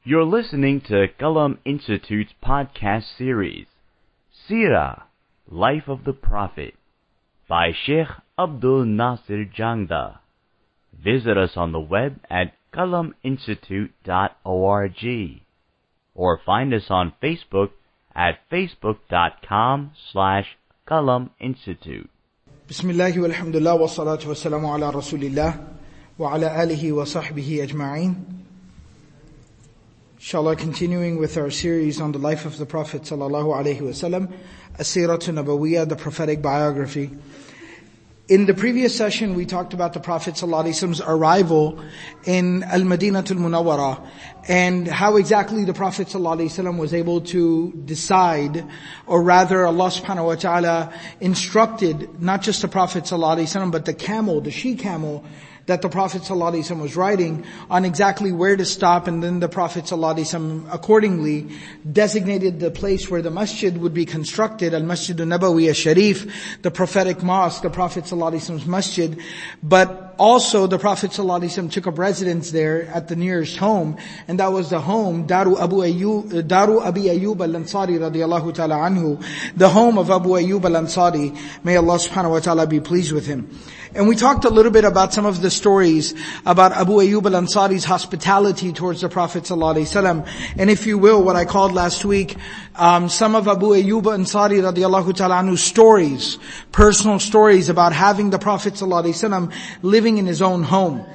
You're listening to Qalam Institute's podcast series, Seerah, Life of the Prophet, by Sheikh Abdul Nasir Jangda. Visit us on the web at qalaminstitute.org or find us on Facebook at facebook.com/Qalam Institute. Bismillah walhamdulillah wa salatu wa salamu ala rasulillah wa ala alihi wa sahbihi ajma'in. Inshallah, continuing with our series on the life of the Prophet sallallahu alaihi wasallam, As-Siratu Nabawiyyah, the prophetic biography. In the previous session, we talked about the Prophet sallallahu alaihi wasallam's arrival in Al-Madinatul Munawwara and how exactly the Prophet sallallahu alaihi wasallam was able to decide, or rather Allah subhanahu wa ta'ala instructed not just the Prophet sallallahu alaihi wasallam but the camel, the she-camel that the Prophet ﷺ was riding, on exactly where to stop, and then the Prophet ﷺ accordingly designated the place where the masjid would be constructed, Al-Masjid al-Nabawi al-Sharif, the prophetic mosque, the Prophet ﷺ's masjid. But also the Prophet ﷺ took up residence there at the nearest home, and that was the home, Daru Abi Ayyub al-Ansari radiyallahu ta'ala anhu, the home of Abu Ayyub al-Ansari. May Allah subhanahu wa ta'ala be pleased with him. And we talked a little bit about some of the stories about Abu Ayyub al-Ansari's hospitality towards the Prophet ﷺ. And if you will, what I called last week, some of Abu Ayyub al-Ansari radiallahu ta'ala anhu's stories, personal stories about having the Prophet ﷺ living in his own home.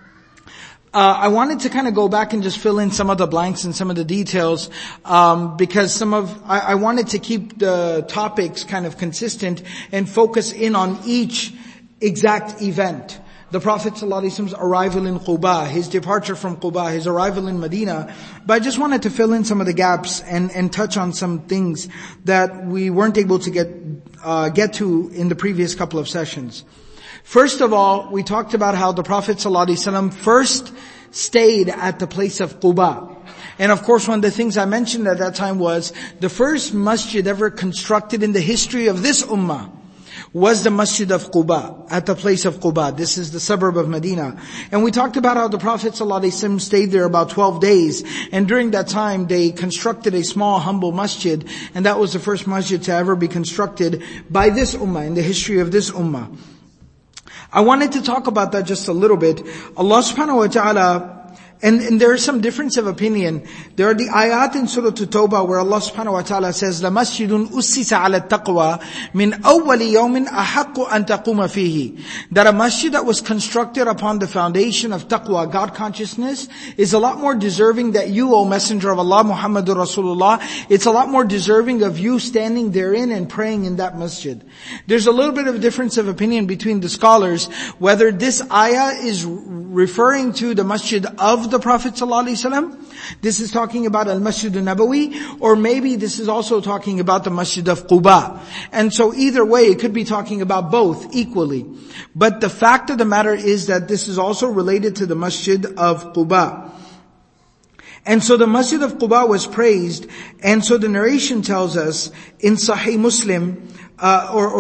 I wanted to kind of go back and just fill in some of the blanks and some of the details, because I wanted to keep the topics kind of consistent and focus in on each exact event. The Prophet ﷺ's arrival in Quba, his departure from Quba, his arrival in Medina. But I just wanted to fill in some of the gaps and touch on some things that we weren't able to get to in the previous couple of sessions. First of all, we talked about how the Prophet ﷺ first stayed at the place of Quba. And of course, one of the things I mentioned at that time was the first masjid ever constructed in the history of this ummah was the Masjid of Quba, at the place of Quba. This is the suburb of Medina. And we talked about how the Prophet ﷺ stayed there about 12 days. And during that time, they constructed a small, humble masjid. And that was the first masjid to ever be constructed by this ummah, in the history of this ummah. I wanted to talk about that just a little bit. Allah subhanahu wa ta'ala, and there is some difference of opinion. There are the ayat in Surah At-Tawbah where Allah subhanahu wa ta'ala says, لَمَسْجِدٌ أُسِّسَ عَلَى التَّقْوَى مِنْ أَوَّلِ يَوْمٍ أَحَقُّ أَن تَقُومَ فِيهِ. That a masjid that was constructed upon the foundation of taqwa, God consciousness, is a lot more deserving that you, O Messenger of Allah, Muhammadur Rasulullah, it's a lot more deserving of you standing therein and praying in that masjid. There's a little bit of a difference of opinion between the scholars, whether this ayah is referring to the masjid of the Prophet ﷺ, this is talking about Al-Masjid al-Nabawi, or maybe this is also talking about the Masjid of Quba. And so either way, it could be talking about both equally. But the fact of the matter is that this is also related to the Masjid of Quba. And so the Masjid of Quba was praised, and so the narration tells us in Sahih Muslim, the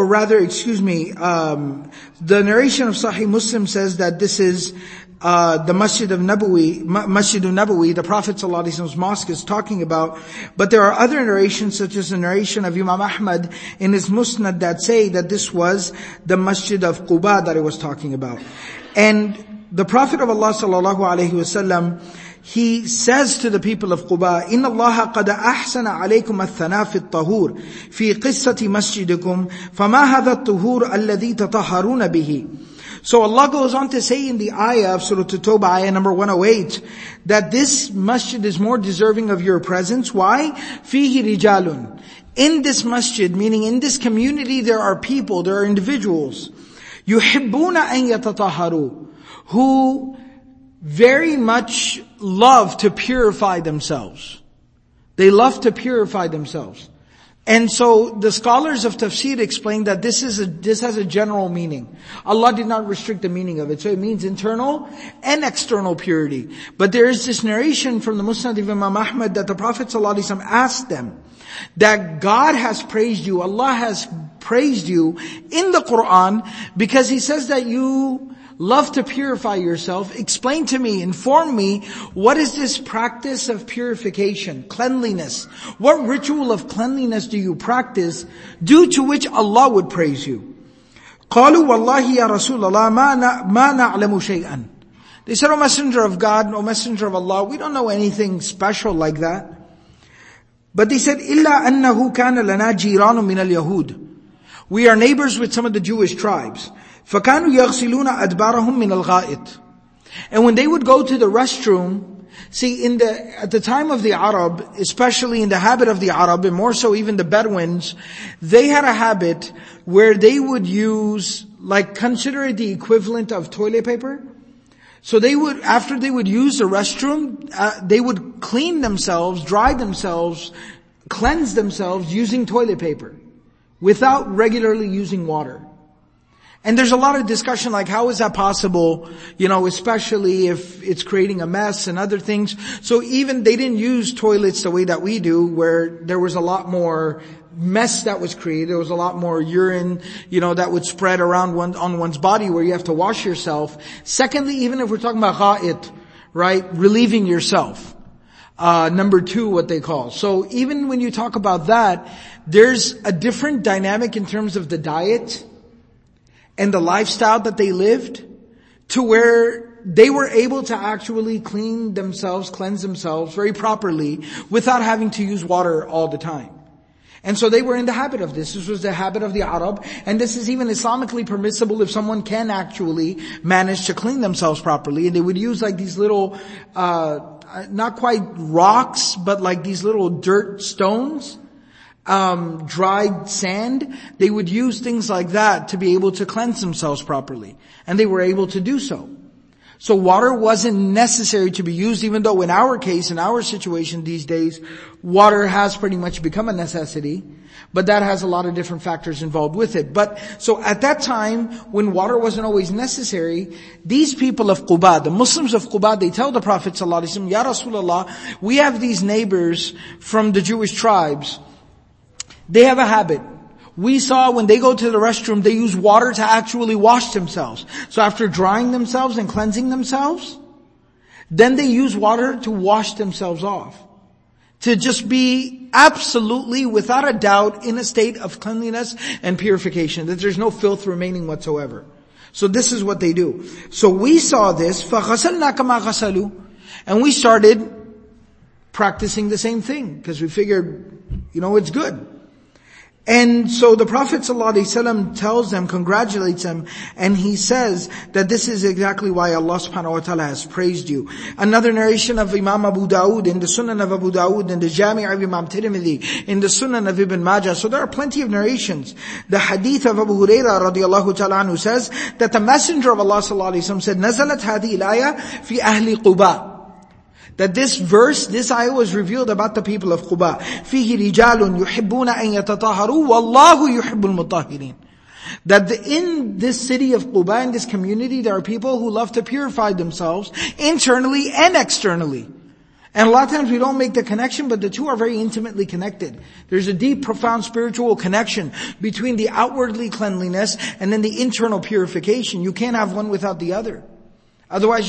narration of Sahih Muslim says that this is the Masjid al-Nabawi, the Prophet ﷺ's mosque is talking about. But there are other narrations, such as the narration of Imam Ahmad in his Musnad, that say that this was the Masjid of Quba that it was talking about. And the Prophet of Allah ﷺ, he says to the people of Quba, إِنَّ اللَّهَ قَدْ أَحْسَنَ عَلَيْكُمْ الثَّنَاءَ فِي الطَّهُورِ فِي قِصَّةِ مَسْجِدِكُمْ فَمَا هَذَا الطُّهُورُ الَّذِي تَطَهَّرُونَ بِهِ. So Allah goes on to say in the ayah of Surah At-Tawbah, ayah number 108, that this masjid is more deserving of your presence. Why? فِيهِ رِجَالٌ. In this masjid, meaning in this community, there are people, there are individuals, يُحِبُّونَ أَن يَتَطَهَّرُوا, who very much love to purify themselves. They love to purify themselves. And so the scholars of tafsir explain that this has a general meaning. Allah did not restrict the meaning of it. So it means internal and external purity. But there is this narration from the Musnad of Imam Ahmad that the Prophet ﷺ asked them that God has praised you, Allah has praised you in the Quran, because He says that you love to purify yourself. Explain to me, inform me, what is this practice of purification, cleanliness? What ritual of cleanliness do you practice, due to which Allah would praise you? قَالُوا وَاللَّهِ يَا رَسُولَ اللَّهِ مَا نَعْلَمُ شَيْئًا. They said, O Messenger of God, O Messenger of Allah, we don't know anything special like that. But they said, إِلَّا أَنَّهُ كَانَ لَنَا جِيرَانٌ مِنَ الْيَهُودِ. We are neighbors with some of the Jewish tribes. فَكَانُوا يَغْسِلُونَ أَدْبَارَهُم مِنَ الْغَائِطِ. And when they would go to the restroom, see, at the time of the Arab, especially in the habit of the Arab, and more so even the Bedouins, they had a habit where they would use, consider it the equivalent of toilet paper. So after they would use the restroom, they would clean themselves, dry themselves, cleanse themselves using toilet paper, without regularly using water. And there's a lot of discussion how is that possible, especially if it's creating a mess and other things. So even they didn't use toilets the way that we do, where there was a lot more mess that was created. There was a lot more urine, that would spread around on one's body where you have to wash yourself. Secondly, even if we're talking about gha'it, right, relieving yourself. Number 2, what they call. So even when you talk about that, there's a different dynamic in terms of the diet and the lifestyle that they lived, to where they were able to actually cleanse themselves very properly without having to use water all the time. And so they were in the habit of this. This was the habit of the Arab. And this is even Islamically permissible if someone can actually manage to clean themselves properly. And they would use these little, not quite rocks, but these little dirt stones, dried sand. They would use things like that to be able to cleanse themselves properly. And they were able to do so. So water wasn't necessary to be used, even though in our case, in our situation these days, water has pretty much become a necessity. But that has a lot of different factors involved with it. But, so at that time, when water wasn't always necessary, these people of Quba, the Muslims of Quba, they tell the Prophet ﷺ, Ya Rasulullah, we have these neighbors from the Jewish tribes. They have a habit. We saw when they go to the restroom, they use water to actually wash themselves. So after drying themselves and cleansing themselves, then they use water to wash themselves off. To just be absolutely, without a doubt, in a state of cleanliness and purification. That there's no filth remaining whatsoever. So this is what they do. So we saw this, فَغَسَلْنَا كَمَا غَسَلُوا. And we started practicing the same thing, because we figured, it's good. And so the Prophet ﷺ tells them, congratulates them, and he says that this is exactly why Allah subhanahu wa ta'ala has praised you. Another narration of Imam Abu Dawud, in the Sunan of Abu Dawud, in the Jami' of Imam Tirmidhi, in the Sunan of Ibn Majah. So there are plenty of narrations. The hadith of Abu Hurairah radiallahu ta'ala anhu says that the Messenger of Allah ﷺ said, نَزَلَتْ هَذِهِ الْآيَةِ فِي أَهْلِ قُبَى. That this verse, this ayah was revealed about the people of Quba. فِيهِ رِجَالٌ يُحِبُّونَ أَن يَتَطَهَّرُوا وَاللَّهُ يُحِبُّ الْمُطَهِّرِينَ. That in this city of Quba, in this community, there are people who love to purify themselves internally and externally. And a lot of times we don't make the connection, but the two are very intimately connected. There's a deep, profound spiritual connection between the outwardly cleanliness and then the internal purification. You can't have one without the other. Otherwise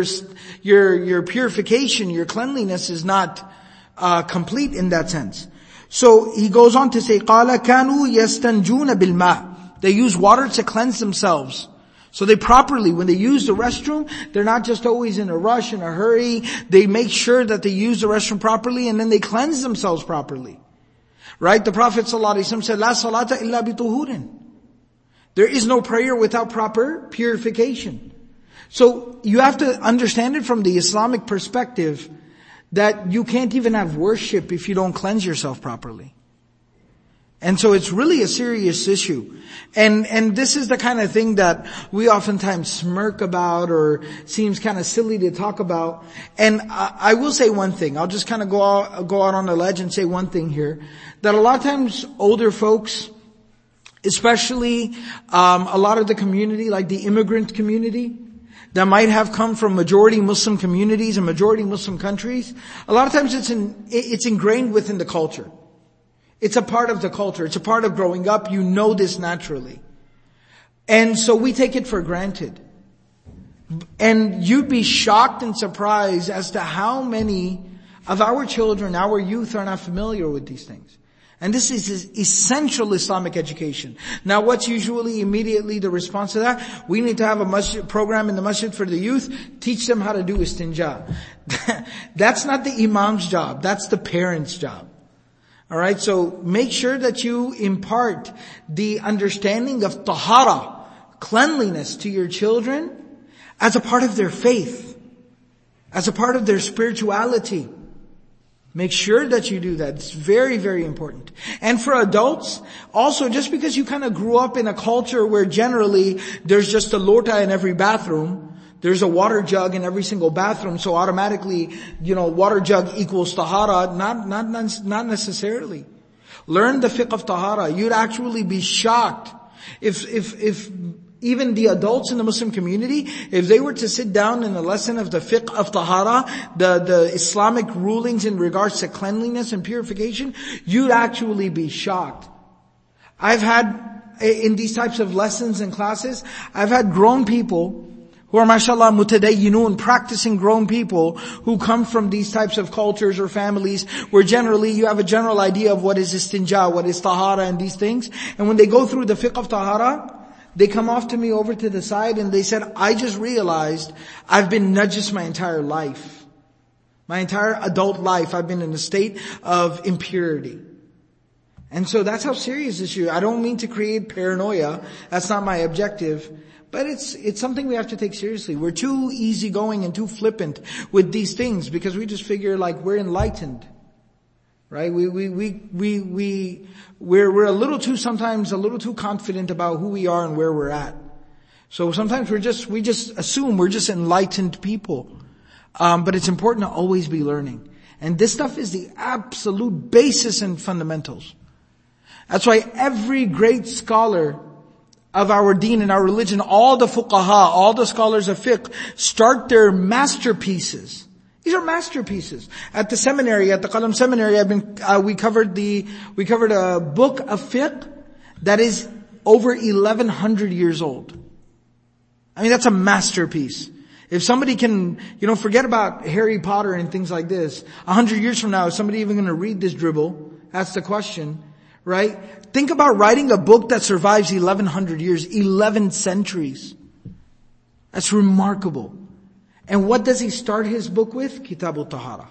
your purification, your cleanliness is not complete in that sense. So he goes on to say, قَالَ كَانُوا يَسْتَنْجُونَ بِالْمَاءِ. They use water to cleanse themselves. So they properly, when they use the restroom, they're not just always in a rush, in a hurry. They make sure that they use the restroom properly, and then they cleanse themselves properly. Right? The Prophet ﷺ said, لَا صَلَاةَ إِلَّا بِطُهُورٍ. There is no prayer without proper purification. So you have to understand it from the Islamic perspective that you can't even have worship if you don't cleanse yourself properly. And so it's really a serious issue. And this is the kind of thing that we oftentimes smirk about or seems kind of silly to talk about. And I will say one thing. I'll just kind of go out on the ledge and say one thing here. That a lot of times older folks, especially a lot of the community, like the immigrant community, that might have come from majority Muslim communities and majority Muslim countries, a lot of times it's ingrained within the culture. It's a part of the culture. It's a part of growing up. You know this naturally. And so we take it for granted. And you'd be shocked and surprised as to how many of our children, our youth are not familiar with these things. And this is essential Islamic education. Now what's usually immediately the response to that? We need to have a masjid program in the masjid for the youth, teach them how to do istinja. That's not the imam's job, that's the parent's job. Alright, so make sure that you impart the understanding of tahara, cleanliness to your children as a part of their faith, as a part of their spirituality. Make sure that you do that. It's very, very important. And for adults, also just because you kind of grew up in a culture where generally there's just a lota in every bathroom, there's a water jug in every single bathroom, so automatically, water jug equals tahara, not necessarily. Learn the fiqh of tahara. You'd actually be shocked if even the adults in the Muslim community, if they were to sit down in a lesson of the fiqh of tahara, the Islamic rulings in regards to cleanliness and purification, you'd actually be shocked. I've had, in these types of lessons and classes, I've had grown people who are, mashallah, mutadayyinun, practicing grown people who come from these types of cultures or families where generally you have a general idea of what is istinja, what is tahara and these things. And when they go through the fiqh of tahara, they come off to me over to the side and they said, I just realized I've been najis my entire life. My entire adult life I've been in a state of impurity. And so that's how serious this issue. I don't mean to create paranoia. That's not my objective. But it's something we have to take seriously. We're too easygoing and too flippant with these things because we just figure like we're enlightened. Right? We're a little too confident about who we are and where we're at. So sometimes we just assume we're just enlightened people. But it's important to always be learning. And this stuff is the absolute basis and fundamentals. That's why every great scholar of our deen and our religion, all the fuqaha, all the scholars of fiqh, start their masterpieces. These are masterpieces. At the seminary, at the Qalam seminary, we covered a book of fiqh that is over 1100 years old. I mean, that's a masterpiece. If somebody can, forget about Harry Potter and things like this. 100 years from now, is somebody even going to read this dribble? That's the question, right? Think about writing a book that survives 1100 years, 11 centuries. That's remarkable. And what does he start his book with? Kitab al-Tahara.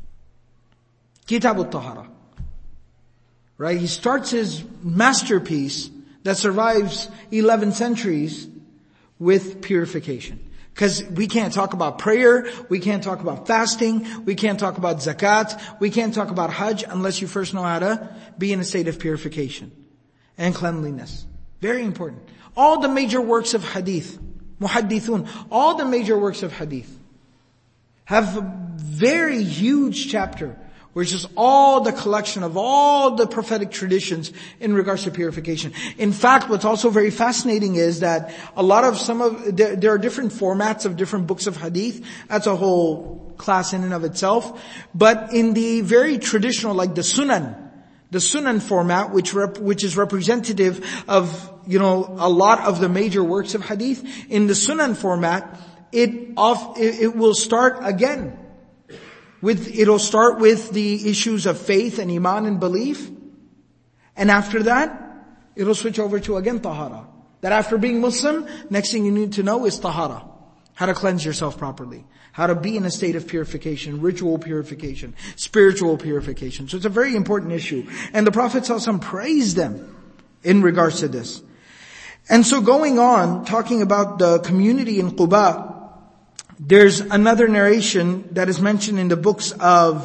Kitab al-Tahara. Right? He starts his masterpiece that survives 11 centuries with purification. Because we can't talk about prayer, we can't talk about fasting, we can't talk about zakat, we can't talk about hajj unless you first know how to be in a state of purification and cleanliness. Very important. All the major works of hadith, muhaddithun, all the major works of hadith have a very huge chapter which is all the collection of all the prophetic traditions in regards to purification. In fact, what's also very fascinating is that there are different formats of different books of hadith. That's a whole class in and of itself. But in the very traditional, like the Sunan format, which is representative of, a lot of the major works of hadith, in the Sunan format, it will start again. It'll start with the issues of faith and iman and belief. And after that, it'll switch over to again tahara. That after being Muslim, next thing you need to know is tahara. How to cleanse yourself properly. How to be in a state of purification, ritual purification, spiritual purification. So it's a very important issue. And the Prophet ﷺ praised them in regards to this. And so going on, talking about the community in Quba, there's another narration that is mentioned in the books of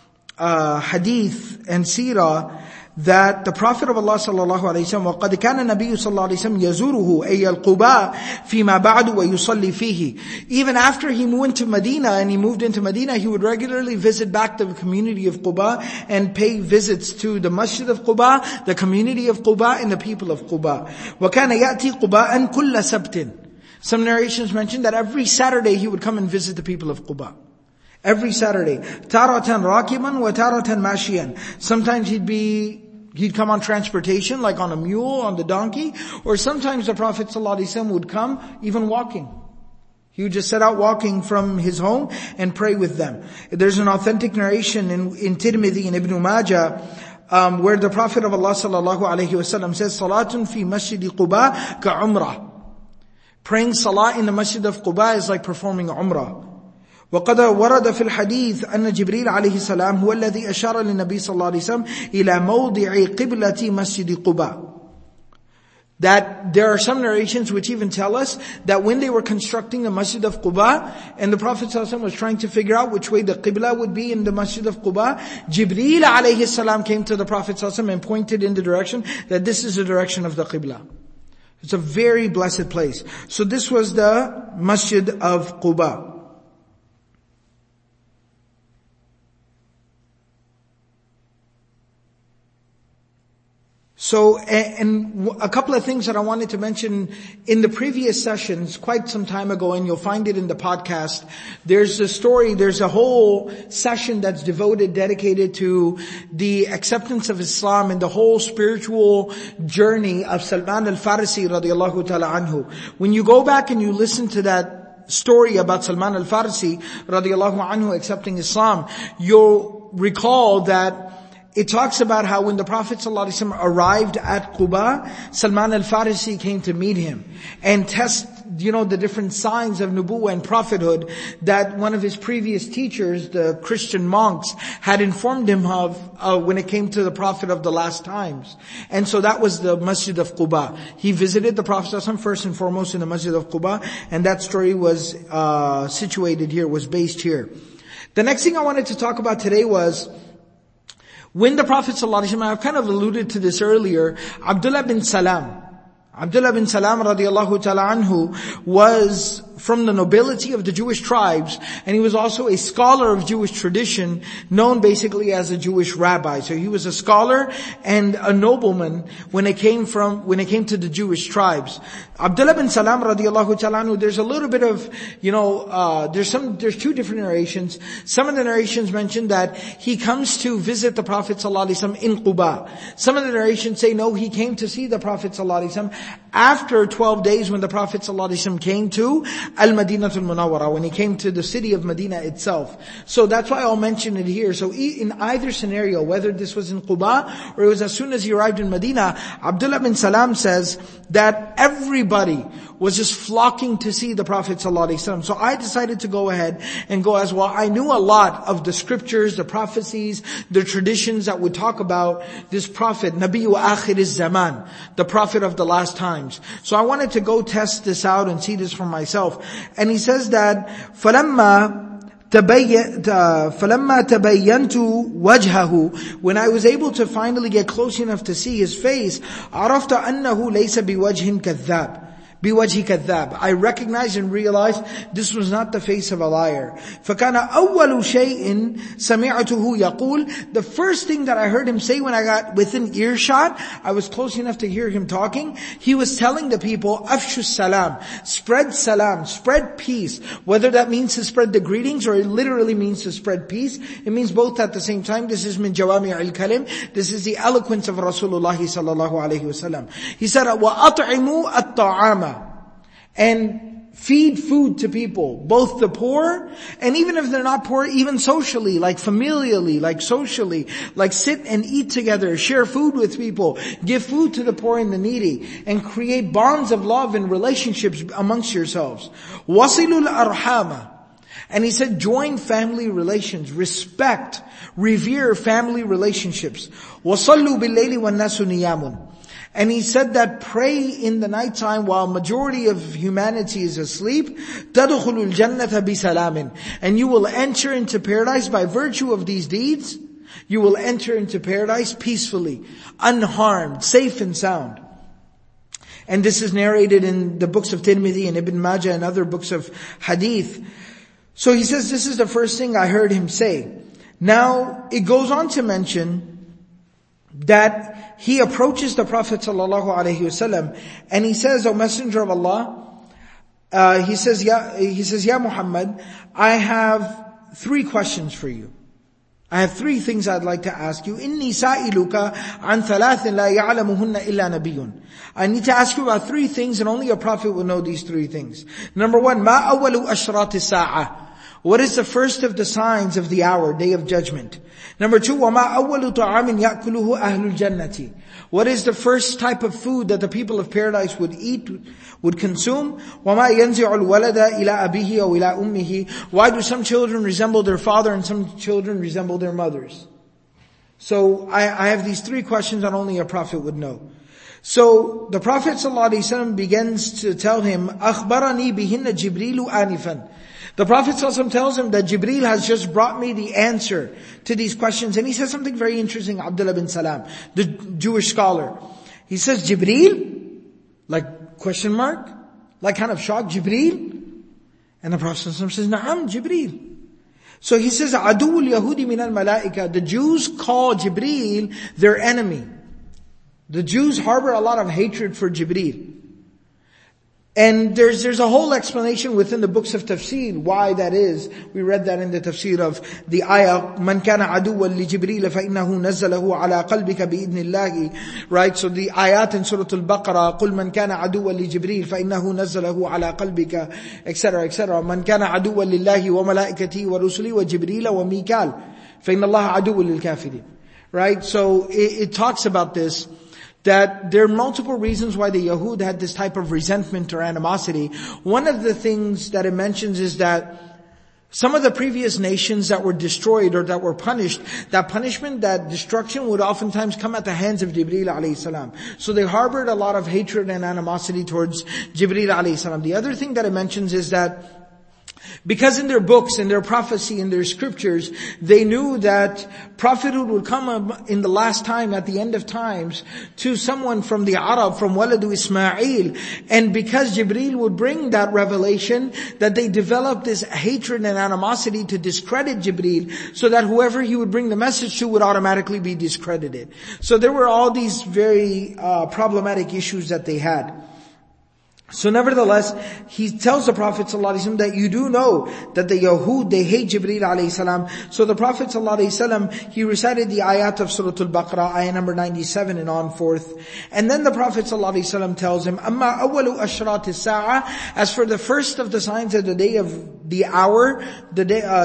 hadith and seerah that the Prophet of Allah sallallahu alaihi wasallam, وَقَدْ كَانَ النَّبِيُّ صلى الله عليه وسلم يزوره أي القباء فيما بعد ويصلي فيه. Even after he went to Medina and he moved into Medina, he would regularly visit back the community of Quba and pay visits to the Masjid of Quba, the community of Quba, and the people of Quba. وَكَانَ يَأْتِي قُبَاءً كُلَّ سَبْتٍ. Some narrations mention that every Saturday he would come and visit the people of Quba. Every Saturday. تَارَةً رَاكِبًا وَتَارَةً مَاشِيًا. Sometimes he'd come on transportation, like on a mule, on the donkey, or sometimes the Prophet ﷺ would come even walking. He would just set out walking from his home and pray with them. There's an authentic narration in Tirmidhi and Ibn Majah, where the Prophet of Allah sallallahu alaihi wasallam says, "Salatun fi masjid Quba ka umrah." Praying salah in the masjid of Quba is like performing umrah. وقد ورد في الحديث أن جبريل عليه السلام هو الذي أشار للنبي صلى الله عليه وسلم إلى موضع قبلة مسجد قباء. That there are some narrations which even tell us that when they were constructing the Masjid of Quba, and the Prophet ﷺ was trying to figure out which way the Qibla would be in the Masjid of Quba, Jibreel alayhi salam came to the Prophet ﷺ and pointed in the direction that this is the direction of the Qibla. It's a very blessed place. So this was the Masjid of Quba. So, and a couple of things that I wanted to mention in the previous sessions, quite some time ago, and you'll find it in the podcast. There's a whole session that's dedicated to the acceptance of Islam and the whole spiritual journey of Salman al-Farisi radiallahu ta'ala anhu. When you go back and you listen to that story about Salman al-Farisi radiallahu anhu accepting Islam, you'll recall that it talks about how when the Prophet ﷺ arrived at Quba, Salman al-Farisi came to meet him and test, the different signs of nubuwwah and prophethood that one of his previous teachers, the Christian monks, had informed him of when it came to the Prophet of the last times. And so that was the Masjid of Quba. He visited the Prophet ﷺ first and foremost in the Masjid of Quba, and that story was based here. The next thing I wanted to talk about today was when the Prophet ﷺ, I've kind of alluded to this earlier, Abdullah bin Salam radiallahu ta'ala anhu was from the nobility of the Jewish tribes, and he was also a scholar of Jewish tradition, known basically as a Jewish rabbi. So he was a scholar and a nobleman when it came to the Jewish tribes. Abdullah bin Salam radiallahu ta'ala anhu, there's a little bit of, there's two different narrations. Some of the narrations mention that he comes to visit the Prophet sallallahu alaihi wasallam in Quba. Some of the narrations say no, he came to see the Prophet sallallahu alaihi wasallam after 12 days when the Prophet sallallahu alaihi wasallam came to Al-Madinatul Munawwara, when he came to the city of Medina itself. So that's why I'll mention it here. So in either scenario, whether this was in Quba or it was as soon as he arrived in Medina, Abdullah bin Salam says that everybody was just flocking to see the Prophet ﷺ. So I decided to go ahead and go as well. I knew a lot of the scriptures, the prophecies, the traditions that would talk about this Prophet, Nabiyyu Akhir Zaman, the Prophet of the last times. So I wanted to go test this out and see this for myself. And he says that, فَلَمَّا تَبَيَّنْتُ وَجْهَهُ, when I was able to finally get close enough to see his face, عَرَفْتَ أَنَّهُ لَيْسَ بِوَجْهٍ كَذَّابٍ. بِوَجْهِ كَذَّابٍ. I recognized and realized this was not the face of a liar. فَكَانَ أَوَّلُ شَيْءٍ سَمِعْتُهُ يَقُولُ. The first thing that I heard him say when I got within earshot, I was close enough to hear him talking, he was telling the people, أَفْشُ السَّلَامِ, spread peace. Whether that means to spread the greetings or it literally means to spread peace, it means both at the same time. This is min jawami' al-kalim. This is the eloquence of Rasulullah sallallahu alayhi wasallam. He said, وَأَطْعِمُوا الطَّعَامَ, and feed food to people, both the poor, and even if they're not poor, even socially, like familially, like socially, like sit and eat together, share food with people, give food to the poor and the needy, and create bonds of love and relationships amongst yourselves. وَصِلُوا الْأَرْحَامَ, and he said, join family relations, respect, revere family relationships. وَصَلُّوا بِاللَّيْلِ وَالنَّاسُ نِيَامٌ, and he said that pray in the nighttime while majority of humanity is asleep. تَدْخُلُ الْجَنَّةَ بِسَلَامٍ, and you will enter into paradise by virtue of these deeds. You will enter into paradise peacefully, unharmed, safe and sound. And this is narrated in the books of Tirmidhi and Ibn Majah and other books of hadith. So he says this is the first thing I heard him say. Now it goes on to mention that he approaches the Prophet sallallahu alaihi wasallam and he says, O Messenger of Allah, he says, Ya Muhammad, I have 3 questions for you. I have three things I'd like to ask you. إِنِّي سَائِلُكَ عَنْ ثَلَاثٍ لَا يَعْلَمُهُنَّ إِلَّا نَبِيٌّ. I need to ask you about three things, and only a prophet will know these three things. Number one, مَا أَوَّلُ أَشْرَاطِ السَّاعَةِ. What is the first of the signs of the hour, day of judgment? Number two, وَمَا أَوَّلُ طَعَامٍ يَأْكُلُهُ أَهْلُ الْجَنَّةِ. What is the first type of food that the people of paradise would eat, would consume? وَمَا يَنْزِعُ الْوَلَدَ إِلَىٰ أَبِيهِ أَوْ إِلَىٰ أُمِّهِ. Why do some children resemble their father and some children resemble their mothers? So I have these three questions that only a prophet would know. So the Prophet ﷺ begins to tell him, أَخْبَرَنِي بِهِنَّ جِبْرِيلُ آنِفًا. The Prophet ﷺ tells him that Jibreel has just brought me the answer to these questions. And he says something very interesting, Abdullah bin Salam, the Jewish scholar. He says, Jibreel? Like question mark? Like kind of shocked, Jibreel? And the Prophet ﷺ says, Na'am, Jibreel. So he says, Aduul Yahudi min al-malaika. The Jews call Jibreel their enemy. The Jews harbor a lot of hatred for Jibreel. And there's a whole explanation within the books of tafsir why that is. We read that in the tafsir of the ayah, مَنْ كَانَ عَدُوًّا لِجِبْرِيلَ فَإِنَّهُ نَزَّلَهُ عَلَىٰ قَلْبِكَ بِإِذْنِ اللَّهِ. Right? So the ayat in Surah Al-Baqarah, قُلْ مَنْ كَانَ عَدُوًّا لِجِبْرِيلَ فَإِنَّهُ نَزَّلَهُ عَلَىٰ قَلْبِكَ, etc., etc. مَنْ كَانَ عَدُوًّا لِلَّهِ وَمَلَائِكَتِهِ وَرُسُلِهِ وَجِبْرِيلَ وَمِيكَالَ فَإِنَّ اللَّهَ عَدُوٌّ لِلْكَافِرِينَ. Right? So it talks about this, that there are multiple reasons why the Yahud had this type of resentment or animosity. One of the things that it mentions is that some of the previous nations that were destroyed or that were punished, that punishment, that destruction would oftentimes come at the hands of Jibreel alayhi salam. So they harbored a lot of hatred and animosity towards Jibreel alayhi salam. The other thing that it mentions is that because in their books, in their prophecy, in their scriptures, they knew that prophethood would come in the last time, at the end of times, to someone from the Arab, from Waladu Ismail. And because Jibreel would bring that revelation, that they developed this hatred and animosity to discredit Jibreel, so that whoever he would bring the message to would automatically be discredited. So there were all these very problematic issues that they had. So nevertheless, he tells the Prophet ﷺ that you do know that the Yahud, they hate Jibreel alayhi salam. So the Prophet ﷺ, he recited the ayat of Surah Al-Baqarah, ayah number 97 and on forth. And then the Prophet ﷺ tells him, أَمَّا أَوَّلُ أَشْرَاطِ السَّاعَةِ. As for the first of the signs of the day of the hour, the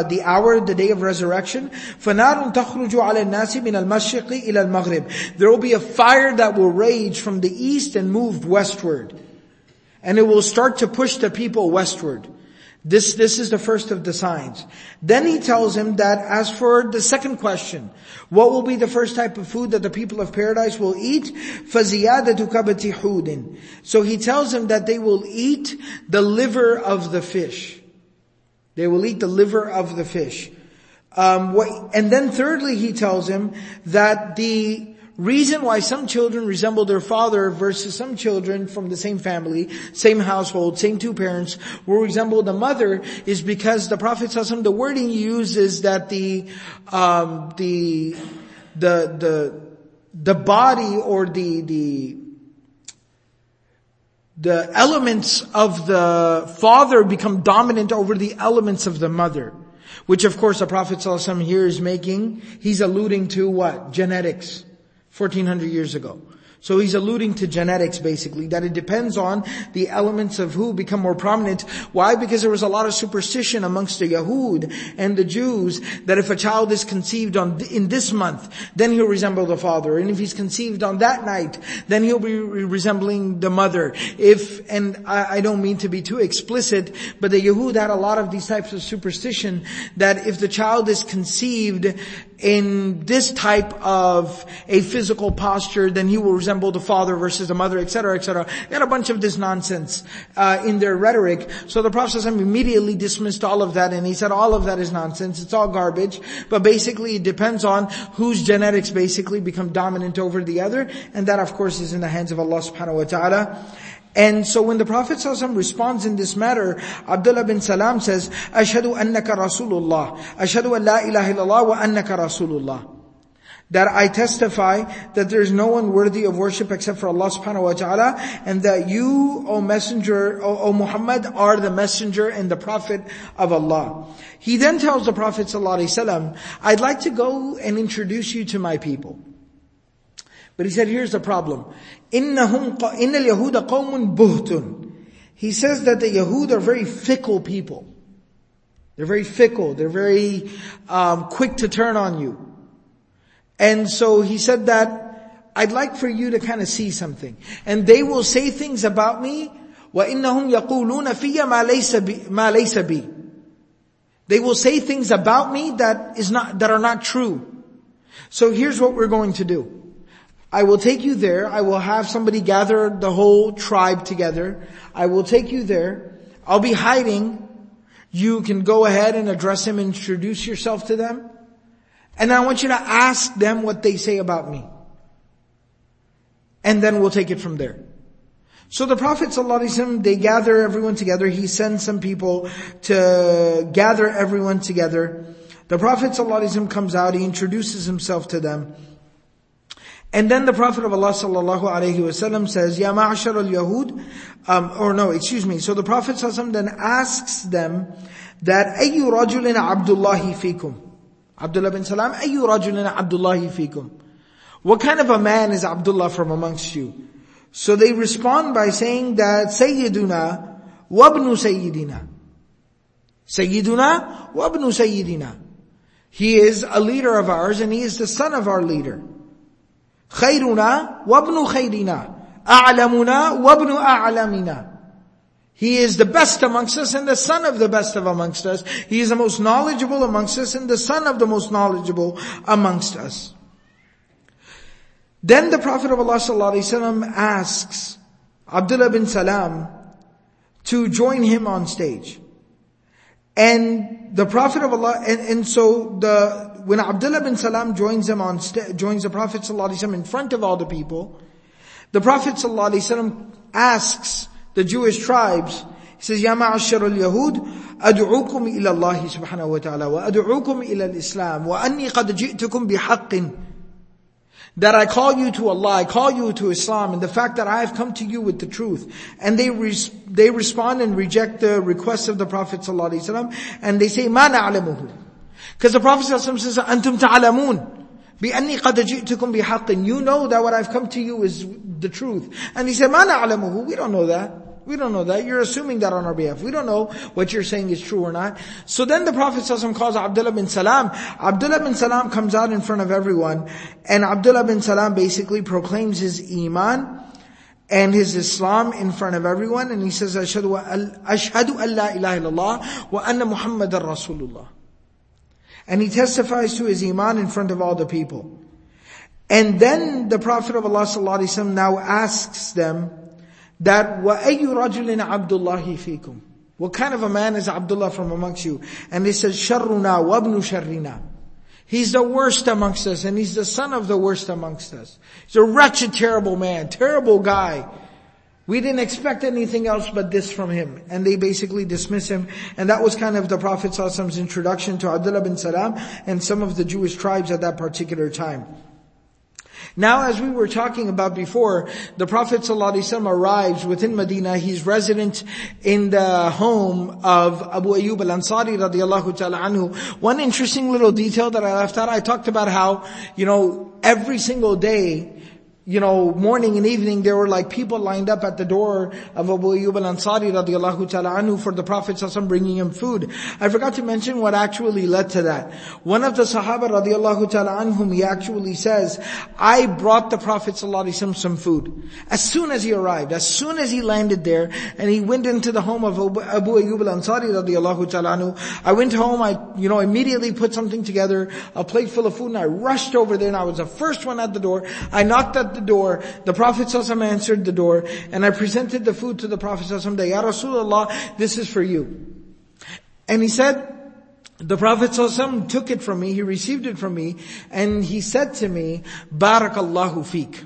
day of resurrection, فَنَارٌ تَخْرُجُ عَلَى النَّاسِ مِنَ الْمَشْرِقِ إِلَى الْمَغْرِبِ. There will be a fire that will rage from the east and move westward. And it will start to push the people westward. This is the first of the signs. Then he tells him that as for the second question, what will be the first type of food that the people of paradise will eat? فَزِيَادَةُ كَبَتِ حُودٍ. So he tells him that they will eat the liver of the fish. They will eat the liver of the fish. And then thirdly, he tells him that the reason why some children resemble their father versus some children from the same family, same household, same two parents, will resemble the mother is because the Prophet ﷺ, the wording he uses that the body or the elements of the father become dominant over the elements of the mother. Which of course the Prophet ﷺ here is he's alluding to what? Genetics. 1400 years ago. So he's alluding to genetics basically, that it depends on the elements of who become more prominent. Why? Because there was a lot of superstition amongst the Yahud and the Jews that if a child is conceived in this month, then he'll resemble the father. And if he's conceived on that night, then he'll be resembling the mother. And I don't mean to be too explicit, but the Yahud had a lot of these types of superstition that if the child is conceived in this type of a physical posture, then he will resemble the father versus the mother, etc., etc. They had a bunch of this nonsense in their rhetoric. So the Prophet ﷺ immediately dismissed all of that, and he said all of that is nonsense, it's all garbage. But basically it depends on whose genetics basically become dominant over the other, and that of course is in the hands of Allah subhanahu wa ta'ala. And so when the Prophet ﷺ responds in this matter, Abdullah bin Salam says, أَشْهَدُ أَنَّكَ رَسُولُ اللَّهِ أَشْهَدُ أَنْ لَا إِلَهَ إِلَّا اللَّهِ وَأَنَّكَ رَسُولُ اللَّهِ. that I testify that there is no one worthy of worship except for Allah subhanahu wa ta'ala, and that you, O Messenger, O Muhammad, are the messenger and the prophet of Allah. He then tells the Prophet ﷺ, I'd like to go and introduce you to my people. But he said, here's the problem. إِنَّ الْيَهُودَ قَوْمٌ بُهْتٌ. He says that the Yahud are very fickle people. They're very fickle. They're very quick to turn on you. And so he said that I'd like for you to kind of see something. And they will say things about me. وَإِنَّهُمْ يَقُولُونَ فِيَّ مَا لَيْسَ بِي. They will say things about me that are not true. So here's what we're going to do. I will take you there. I will have somebody gather the whole tribe together. I will take you there. I'll be hiding. You can go ahead and address them and introduce yourself to them. And I want you to ask them what they say about me. And then we'll take it from there. So the Prophet ﷺ, they gather everyone together. He sends some people to gather everyone together. The Prophet ﷺ comes out, he introduces himself to them. And then the Prophet of Allah ﷺ says, Ya ma'ashar al-Yahud, So the Prophet ﷺ then asks them that, Ayyu rajulin Abdullahi fikum. Abdullah bin Salam, Ayyu rajulin Abdullahi fikum. What kind of a man is Abdullah from amongst you? So they respond by saying that Sayyiduna wabnu Sayyidina. Sayyiduna wabnu Sayyidina. He is a leader of ours and he is the son of our leader. Khayruna wabnu khayrina. A'lamuna wabnu a'lamina. He is the best amongst us and the son of the best of amongst us. He is the most knowledgeable amongst us and the son of the most knowledgeable amongst us. Then the Prophet of Allah ﷺ asks Abdullah bin Salam to join him on stage. And the Prophet of Allah, when Abdullah bin Salam joins the Prophet ﷺ in front of all the people, the Prophet ﷺ asks the Jewish tribes, he says, Ya ma'ashar al-Yahud, ad'ukum ila Allah subhanahu wa ta'ala, wa ad'ukum ila al-Islam, wa anni qad ji'tukum bihaqqin. That I call you to Allah, I call you to Islam, and the fact that I have come to you with the truth. And they respond and reject the request of the Prophet ﷺ, and they say, Ma na'alamuhu. Because the Prophet ﷺ says, Antum ta'alamun. بِأَنِّي قَدْ جِئْتُكُمْ بِحَقٍ. You know that what I've come to you is the truth. And he said, مَا نَعْلَمُهُ. We don't know that. We don't know that. You're assuming that on our behalf. We don't know what you're saying is true or not. So then the Prophet ﷺ calls Abdullah bin Salam. Abdullah bin Salam comes out in front of everyone. And Abdullah bin Salam basically proclaims his iman and his Islam in front of everyone. And he says, Ashhadu an la ilaha illallah wa anna Muhammadan Rasulullah. And he testifies to his iman in front of all the people. And then the Prophet of Allah ﷺ now asks them that, وَأَيُّ رَجُلٍ عَبْدُ اللَّهِ فِيكُمْ. What kind of a man is Abdullah from amongst you? And they said, شَرُّنَا وَابْنُ شَرِّنَا. He's the worst amongst us and he's the son of the worst amongst us. He's a wretched, terrible man, terrible guy. We didn't expect anything else but this from him. And they basically dismiss him. And that was kind of the Prophet ﷺ's introduction to Abdullah bin Salam and some of the Jewish tribes at that particular time. Now, as we were talking about before, the Prophet ﷺ arrives within Medina. He's resident in the home of Abu Ayyub al-Ansari radiyallahu ta'ala anhu. One interesting little detail that I left out, I talked about how, every single day, morning and evening, there were like people lined up at the door of Abu Ayyub al-Ansari radiyallahu ta'ala anhu for the Prophet ﷺ bringing him food. I forgot to mention what actually led to that. One of the Sahaba radiyallahu ta'ala anhum, he actually says, I brought the Prophet ﷺ some food. As soon as he arrived, as soon as he landed there, and he went into the home of Abu Ayyub al-Ansari radiyallahu ta'ala anhu, I went home, I immediately put something together, a plate full of food, and I rushed over there, and I was the first one at the door. I knocked at the door. The Prophet ﷺ answered the door, and I presented the food to the Prophet ﷺ. Ya Rasulullah, this is for you. And he said, the Prophet ﷺ took it from me, he received it from me, and he said to me, Barakallahu feek.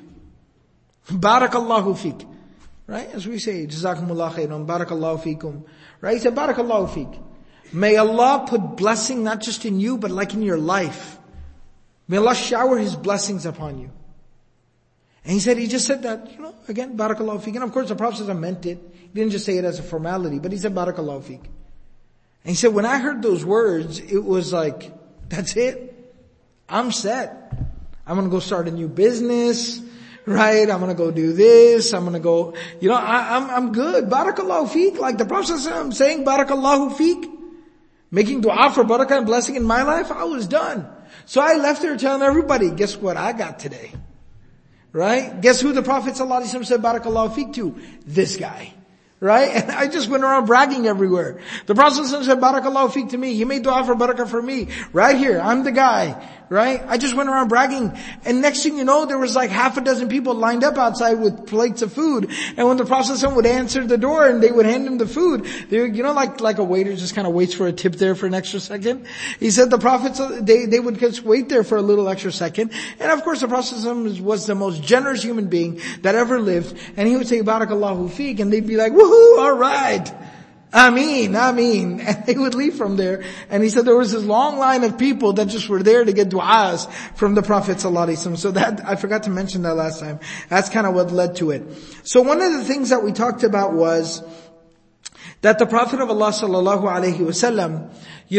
Barakallahu feek. Right? As we say, Jazakumullah khairan, Barakallahu feekum. Right? He said, Barakallahu feek. May Allah put blessing not just in you, but like in your life. May Allah shower His blessings upon you. And he just said that, again, barakallahu feek. And of course the Prophet meant it. He didn't just say it as a formality, but he said barakallahu feek. And he said, when I heard those words, it was like, that's it. I'm set. I'm going to go start a new business, right? I'm going to go do this. I'm going to go, I'm good. Barakallahu feek. Like the Prophet saying barakallahu feek, making dua for barakah and blessing in my life, I was done. So I left there telling everybody, guess what I got today? Right? Guess who the Prophet ﷺ said barakallahu feek to? This guy. Right? And I just went around bragging everywhere. The Prophet ﷺ said barakallahu feek to me. He made dua for barakah for me. Right here. I'm the guy. Right? I just went around bragging. And next thing you know, there was like half a dozen people lined up outside with plates of food. And when the Prophet ﷺ would answer the door and they would hand him the food, they would, like a waiter just kind of waits for a tip there for an extra second. He said the Prophet, they would just wait there for a little extra second. And of course the Prophet ﷺ was the most generous human being that ever lived. And he would say barakallahu feek, and they'd be like, woohoo, alright. Ameen. And they would leave from there. And he said there was this long line of people that just were there to get du'as from the Prophet ﷺ. So that, I forgot to mention that last time. That's kind of what led to it. So one of the things that we talked about was that the Prophet of Allah ﷺ,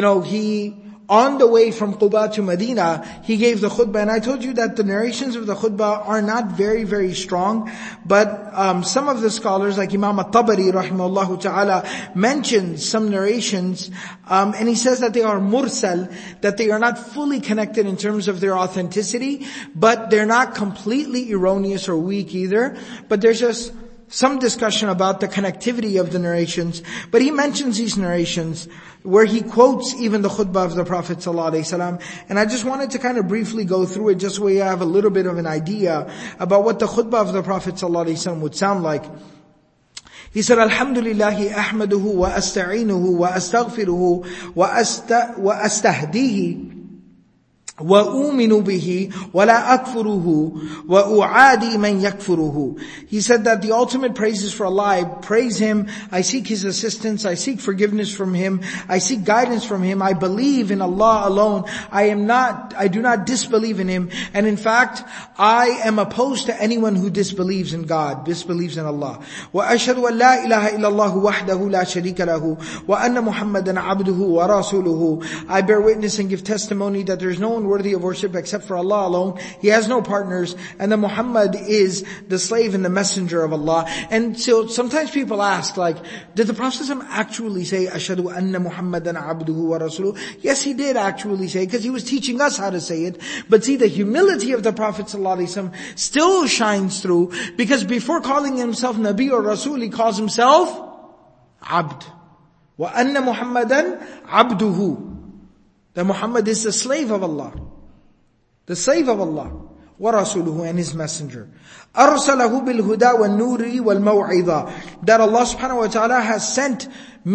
he, on the way from Quba to Medina, he gave the khutbah. And I told you that the narrations of the khutbah are not very, very strong. But some of the scholars, like Imam At-Tabari, rahimahullah ta'ala, mentions some narrations. And he says that they are mursal, that they are not fully connected in terms of their authenticity. But they're not completely erroneous or weak either. But there's just some discussion about the connectivity of the narrations. But he mentions these narrations where he quotes even the khutbah of the Prophet ﷺ. And I just wanted to kind of briefly go through it just so we have a little bit of an idea about what the khutbah of the Prophet ﷺ would sound like. He said, Alhamdulillahi ahmaduhu wa asta'inuhu wa astaghfiruhu wa astahdihi وَأُؤْمِنُ بِهِ وَلَا أَكْفُرُهُ وَأُعَادِي مَنْ يَكْفُرُهُ. He said that the ultimate praise is for Allah. I praise Him. I seek His assistance. I seek forgiveness from Him. I seek guidance from Him. I believe in Allah alone. I do not disbelieve in Him. And in fact, I am opposed to anyone who disbelieves in God, disbelieves in Allah. وَأَشْهَدُ أَنْ لَا إِلَهَ إِلَّا اللَّهُ وَحْدَهُ لَا شَرِيكَ لَهُ وَأَنَّ مُحَمَّدًا عَبْدُهُ وَرَسُولُهُ. I bear witness and give testimony that there is no one worthy of worship except for Allah alone. He has no partners, and that Muhammad is the slave and the messenger of Allah. And so sometimes people ask, like, did the Prophet actually say, Ashhadu anna Muhammadan abduhu wa rasuluhu? Yes, he did actually say, because he was teaching us how to say it. But see, the humility of the Prophet ﷺ still shines through, because before calling himself Nabi or Rasul, he calls himself Abd. Wa anna Muhammadan abduhu. That Muhammad is the slave of Allah. The slave of Allah. وَرَسُولُهُ, and His messenger. أَرْسَلَهُ بِالْهُدَى وَالنُّورِ وَالْمَوْعِظَةِ. That Allah subhanahu wa ta'ala has sent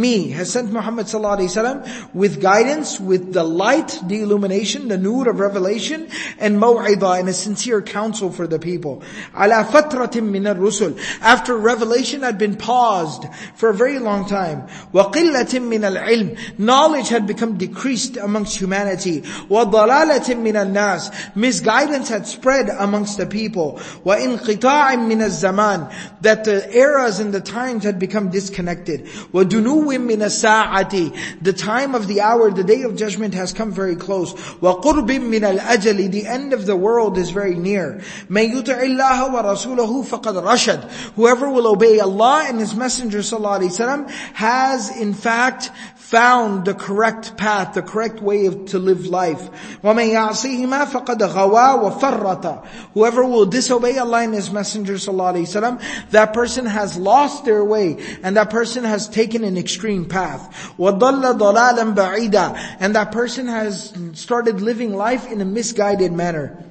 Muhammad sallallahu alayhi wasallam with guidance, with the light, the illumination, the nur of revelation, and maw'idah, and a sincere counsel for the people. عَلَى فَتْرَةٍ مِّنَ الرُّسُلِ. After revelation had been paused for a very long time. وَقِلَّةٍ مِّنَ الْعِلْمِ. Knowledge had become decreased amongst humanity. وَضَلَالَةٍ مِّنَ النَّاسِ. Misguidance had spread amongst the people. وَإِنْقِطَاعٍ مِّنَ الزَّمَانِ. That the eras and the times had become disconnected. وَدُنُوٍ مِّنَ السَّاعَةِ. The time of the hour, the day of judgment has come very close. وَقُرْبٍ مِّنَ الْأَجَلِ. The end of the world is very near. مَن يُطِعِ اللَّهَ وَرَسُولَهُ فَقَدْ رَشَدَ. Whoever will obey Allah and His Messenger sallallahu alaihi wasallam has in fact found the correct path, the correct way to live life. وَمَن يَعْصِهِمَا فَقَدْ غَوَى وَفَرَّطَ. Whoever will disobey Allah and His Messenger sallallahu alaihi wasallam, that person has lost their way, and that person has taken an extreme path. وَضَلَّ ضَلَالًا بَعِيدًا. And that person has started living life in a misguided manner.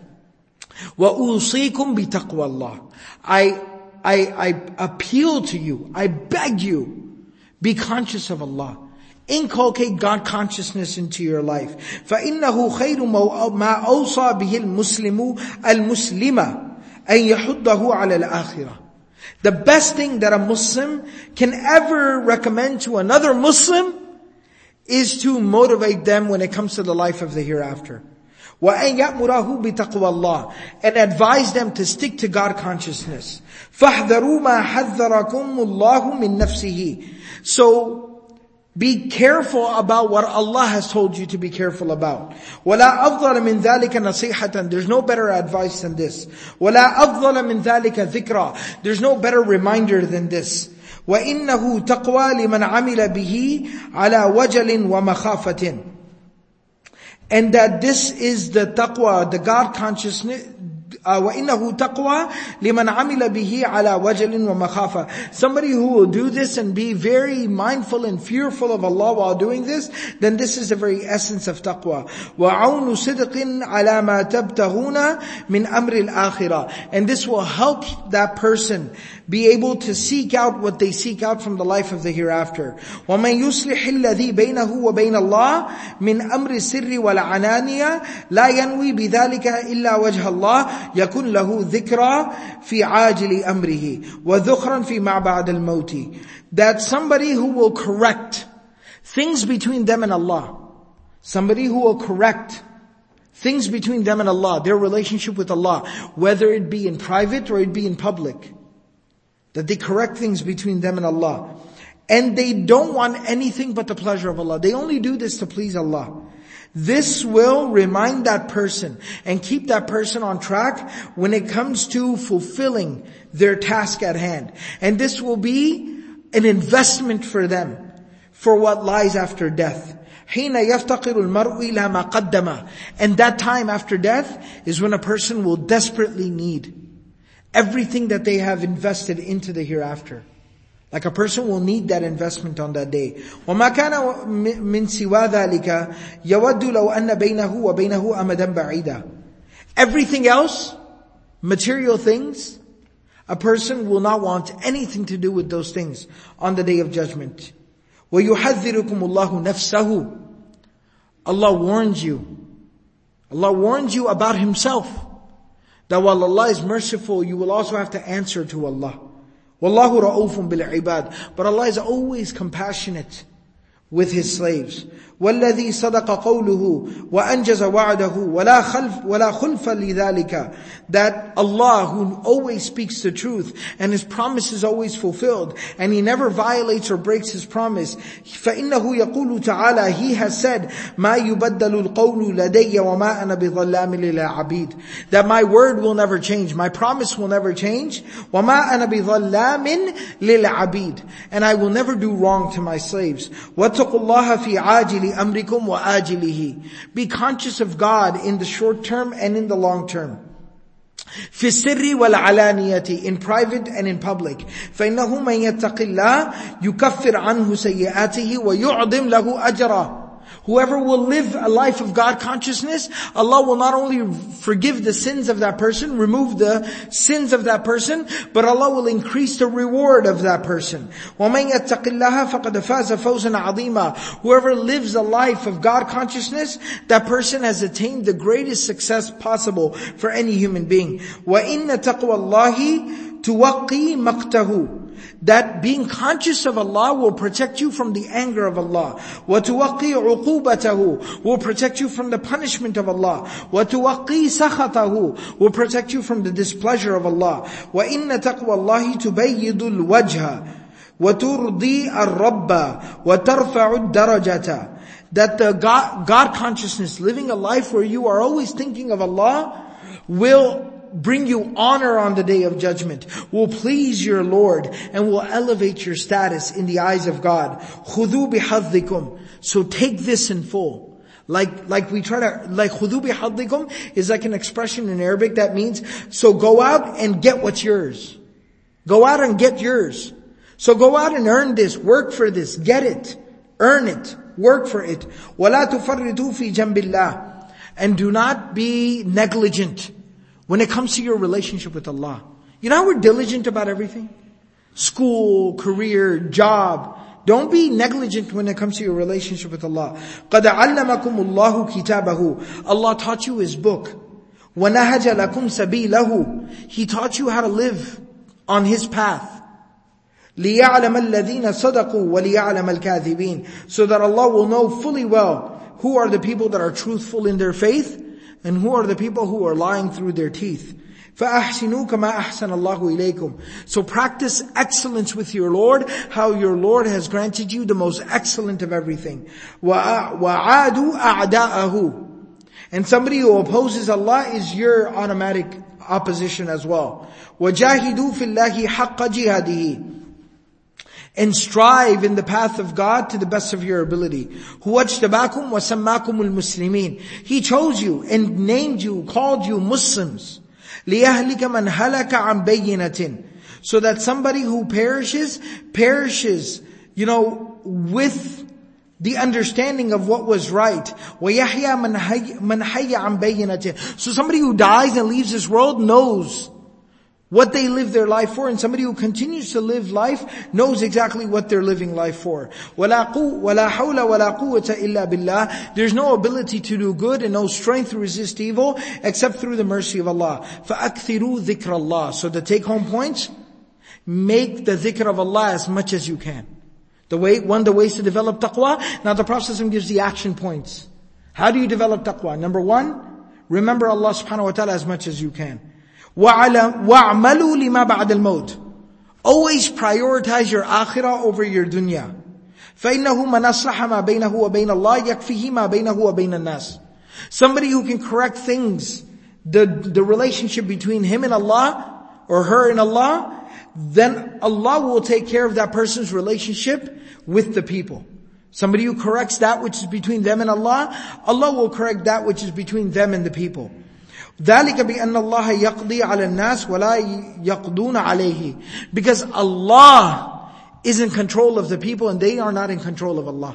وَأُوصِيكُمْ بِتَقْوَى اللَّهِ. I appeal to you, I beg you, be conscious of Allah. Inculcate God consciousness into your life. فَإِنَّهُ خَيْرُ مَا أَوْصَى بِهِ الْمُسْلِمَ أَنْ يَحُدَّهُ عَلَى الْآخِرَةِ. The best thing that a Muslim can ever recommend to another Muslim is to motivate them when it comes to the life of the hereafter. وَأَنْ يَأْمُرَهُ بِتَقْوَى اللَّهِ, and advise them to stick to God consciousness. فَاحْذَرُوا مَا حَذَّرَكُمُ اللَّهُ مِنْ نَفْسِهِ. So, be careful about what Allah has told you to be careful about. وَلَا أَفْضَلَ مِنْ ذَلِكَ نَصِيحَةً. There's no better advice than this. وَلَا أَفْضَلَ مِنْ ذَلِكَ ذِكْرًا. There's no better reminder than this. وَإِنَّهُ تَقْوَى لِمَنْ عَمِلَ بِهِ عَلَى وَجَلٍ وَمَخَافَةٍ. And that this is the taqwa, the God consciousness. وَإِنَّهُ تَقْوَى لِمَنْ عَمِلَ بِهِ عَلَى وَجَلٍ وَمَخَافَةٍ. Somebody who will do this and be very mindful and fearful of Allah while doing this, then this is the very essence of taqwa. وَعَوْنُ صِدْقٍ عَلَى مَا تَبْتَغُونَ مِنْ أَمْرِ الْآخِرَةِ. And this will help that person be able to seek out what they seek out from the life of the hereafter. وَمَنْ يُصْلِحِ الَّذِي بَيْنَهُ وَبَيْنَ اللَّهِ مِنْ أَمْرِ السِّرِّ وَالْعَنَانِيَةِ لَا يَنْوِي بِذَلِكَ إِلَّا وَجْهَ اللَّهِ يكون له ذكرى في عاجل أمره وذخرا في ما بعد الموت. That somebody who will correct things between them and Allah, somebody who will correct things between them and Allah, their relationship with Allah, whether it be in private or it be in public, that they correct things between them and Allah. And they don't want anything but the pleasure of Allah. They only do this to please Allah. This will remind that person and keep that person on track when it comes to fulfilling their task at hand. And this will be an investment for them for what lies after death. حين يفتقر المرء إلى ما قدم. And that time after death is when a person will desperately need everything that they have invested into the hereafter. Like a person will need that investment on that day. وَمَا كَانَ مِنْ سِوَى ذَلِكَ يَوَدُّ لَوْ أَنَّ بَيْنَهُ وَبَيْنَهُ أَمَدًا بَعِيدًا. Everything else, material things, a person will not want anything to do with those things on the day of judgment. وَيُحَذِّرُكُمُ اللَّهُ نَفْسَهُ. Allah warns you. Allah warns you about Himself. That while Allah is merciful, you will also have to answer to Allah. Wallahu ra'ufun bil ibad. But Allah is always compassionate with His slaves. وَالَّذِي صَدَقَ قَوْلُهُ وَأَنْجَزَ وَعْدَهُ وَلَا خُلْفَ لِذَلِكَ. That Allah, who always speaks the truth, and His promise is always fulfilled, and He never violates or breaks His promise. فَإِنَّهُ يَقُولُ تَعَالَى. He has said, مَا يُبَدَّلُ الْقَوْلُ لَدَيَّ وَمَا أَنَا بِظَلَّامٍ لِلْعَبِيدِ. That my word will never change, my promise will never change. وَمَا أَنَا بِظَلَّامٍ لِلْعَبِيدِ. And I will never do wrong to my slaves. وَاتَّقُوا اللَّهَ فِي عَاجِلِ أَمْرِكُمْ وَآجِلِهِ. Be conscious of God in the short term and in the long term. في السر والعلانية. In private and in public. فإنه من يتق الله يكفر عنه سيئاته ويعظم له أجره. Whoever will live a life of God consciousness, Allah will not only forgive the sins of that person, remove the sins of that person, but Allah will increase the reward of that person. وَمَنْ يَتَّقِ اللَّهَ فَقَدْ فَازَ فَوْزًا عَظِيمًا. Whoever lives a life of God consciousness, that person has attained the greatest success possible for any human being. وَإِنَّ تَقْوَى اللَّهِ تُوَقِّي مَقْتَهُ. That being conscious of Allah will protect you from the anger of Allah. وَتُوَقِّي عُقُوبَتَهُ. Will protect you from the punishment of Allah. وَتُوَقِّي سَخَطَهُ. Will protect you from the displeasure of Allah. وَإِنَّ تَقْوَى اللَّهِ تُبَيِّضُ الْوَجْهَ وَتُرْضِي الرَّبَّ وَتَرْفَعُ الدَّرَجَةَ. That the God consciousness, living a life where you are always thinking of Allah, will bring you honor on the day of judgment, will please your Lord, and will elevate your status in the eyes of God. خُذُوا بِحَظِّكُمْ. So take this in full. Like we try to, like خُذُوا بِحَظِّكُمْ is like an expression in Arabic that means, so go out and get what's yours. Go out and get yours. So go out and earn this, work for this, get it, earn it, work for it. وَلَا تُفَرِّطُوا فِي جَنْبِ اللَّهِ. And do not be negligent when it comes to your relationship with Allah. You know how we're diligent about everything? School, career, job. Don't be negligent when it comes to your relationship with Allah. قَدْ عَلَّمَكُمُ اللَّهُ كِتَابَهُ. Allah taught you His book. وَنَهَجَ لَكُمْ سَبِيلَهُ. He taught you how to live on His path. لِيَعْلَمَ الَّذِينَ صَدَقُوا وَلِيَعْلَمَ الْكَاذِبِينَ. So that Allah will know fully well who are the people that are truthful in their faith, And who are the people who are lying through their teeth? فَأَحْسِنُوا كَمَا أَحْسَنَ اللَّهُ إِلَيْكُمْ. So practice excellence with your Lord, how your Lord has granted you the most excellent of everything. وَعَادُوا أَعْدَاءَهُ. And somebody who opposes Allah is your automatic opposition as well. وَجَاهِدُوا فِي اللَّهِ حَقَّ جِهَادِهِ. And strive in the path of God to the best of your ability. هُوَ اجْتَبَاكُمْ وَسَمَّاكُمُ الْمُسْلِمِينَ. He chose you and named you, called you Muslims. لِيَهْلِكَ مَنْ هَلَكَ عَنْ بَيِّنَةٍ. So that somebody who perishes, with the understanding of what was right. وَيَحْيَى مَنْ حَيَّ عَنْ بَيِّنَةٍ. So somebody who dies and leaves this world knows what they live their life for, and somebody who continues to live life knows exactly what they're living life for. وَلَا حَوْلَ وَلَا قُوَّةَ إِلَّا بِاللَّهِ. There's no ability to do good and no strength to resist evil except through the mercy of Allah. فَأَكْثِرُوا ذِكْرَ اللَّهِ. So the take home points, make the dhikr of Allah as much as you can. The ways to develop taqwa. Now the Prophet gives the action points. How do you develop taqwa? Number 1, remember Allah subhanahu wa ta'ala as much as you can. وَعْمَلُوا لِمَا بَعْدَ الْمَوْتِ. Always prioritize your akhirah over your dunya. فَإِنَّهُ مَنْ أَصْلَحَ مَا بَيْنَهُ وَبَيْنَ اللَّهِ يَكْفِهِ مَا بَيْنَهُ وَبَيْنَ النَّاسِ. Somebody who can correct things, the relationship between him and Allah, or her and Allah, then Allah will take care of that person's relationship with the people. Somebody who corrects that which is between them and Allah, Allah will correct that which is between them and the people. ذَلِكَ بِأَنَّ اللَّهَ يَقْضِي عَلَى النَّاسِ وَلَا يَقْضُونَ عَلَيْهِ. Because Allah is in control of the people and they are not in control of Allah.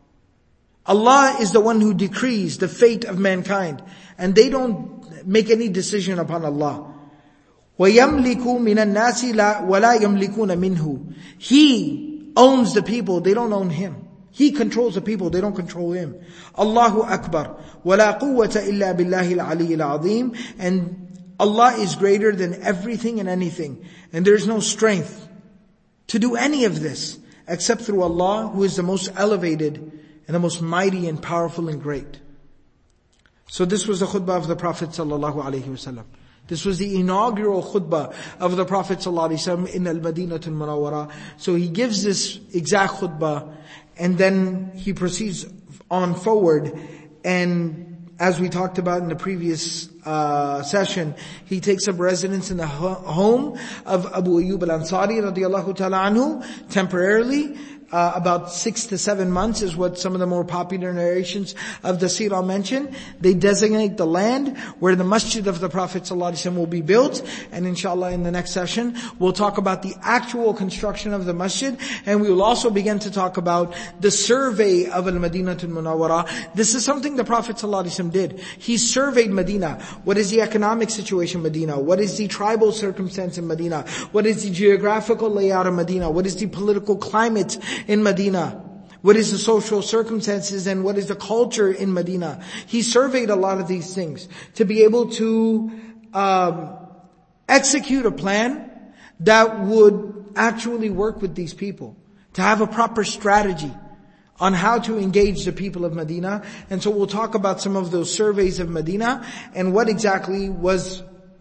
Allah is the one who decrees the fate of mankind and they don't make any decision upon Allah. وَيَمْلِكُ مِنَ النَّاسِ وَلَا يَمْلِكُونَ مِنْهُ. He owns the people, they don't own Him. He controls the people, they don't control Him. Allahu Akbar. وَلَا قُوَّةَ إِلَّا بِاللَّهِ الْعَلِيِّ الْعَظِيمِ. And Allah is greater than everything and anything. And there is no strength to do any of this except through Allah, who is the most elevated and the most mighty and powerful and great. So this was the khutbah of the Prophet sallallahu alaihi wasallam. This was the inaugural khutbah of the Prophet sallallahu alaihi wasallam in Al-Madinatul Munawwara. So he gives this exact khutbah and then he proceeds on forward, and as we talked about in the previous session, he takes up residence in the home of Abu Ayyub al-Ansari radiyallahu ta'ala anhu temporarily. About 6 to 7 months is what some of the more popular narrations of the Seerah mention. They designate the land where the masjid of the Prophet ﷺ will be built. And inshallah in the next session, we'll talk about the actual construction of the masjid. And we will also begin to talk about the survey of Al-Madinatul Munawwara. This is something the Prophet ﷺ did. He surveyed Medina. What is the economic situation in Medina? What is the tribal circumstance in Medina? What is the geographical layout of Medina? What is the political climate in Medina? What is the social circumstances and what is the culture in Medina? He surveyed a lot of these things to be able to execute a plan that would actually work with these people, to have a proper strategy on how to engage the people of Medina. And so we'll talk about some of those surveys of Medina and what exactly was,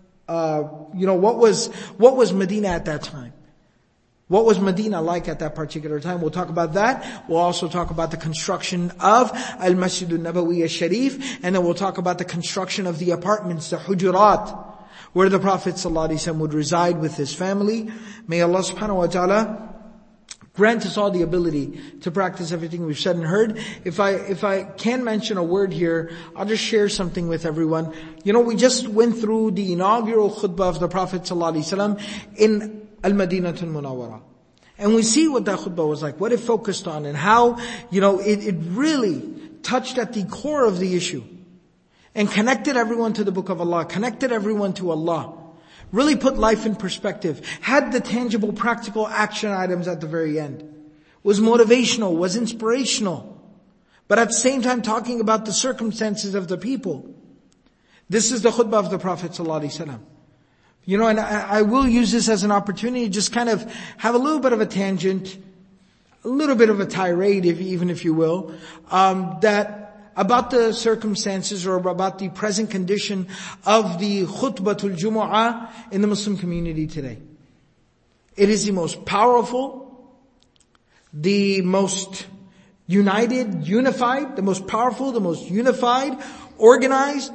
what was Medina at that time. What was Medina like at that particular time? We'll talk about that. We'll also talk about the construction of Al-Masjid al-Nabawi al-Sharif, and then we'll talk about the construction of the apartments, the hujurat, where the Prophet ﷺ would reside with his family. May Allah subhanahu wa ta'ala grant us all the ability to practice everything we've said and heard. If I can mention a word here, I'll just share something with everyone. We just went through the inaugural khutbah of the Prophet ﷺ in Al-Madinatul Munawwara. And we see what that khutbah was like, what it focused on, and how, it really touched at the core of the issue. And connected everyone to the Book of Allah, connected everyone to Allah. Really put life in perspective. Had the tangible, practical action items at the very end. Was motivational, was inspirational. But at the same time talking about the circumstances of the people. This is the khutbah of the Prophet ﷺ. And I will use this as an opportunity to just kind of have a little bit of a tangent, a little bit of a tirade, if you will, that about the circumstances or about the present condition of the khutbatul Jumu'ah in the Muslim community today. It is the most powerful, the most united, unified, the most powerful, the most unified, organized,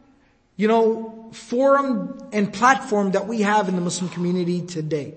forum and platform that we have in the Muslim community today.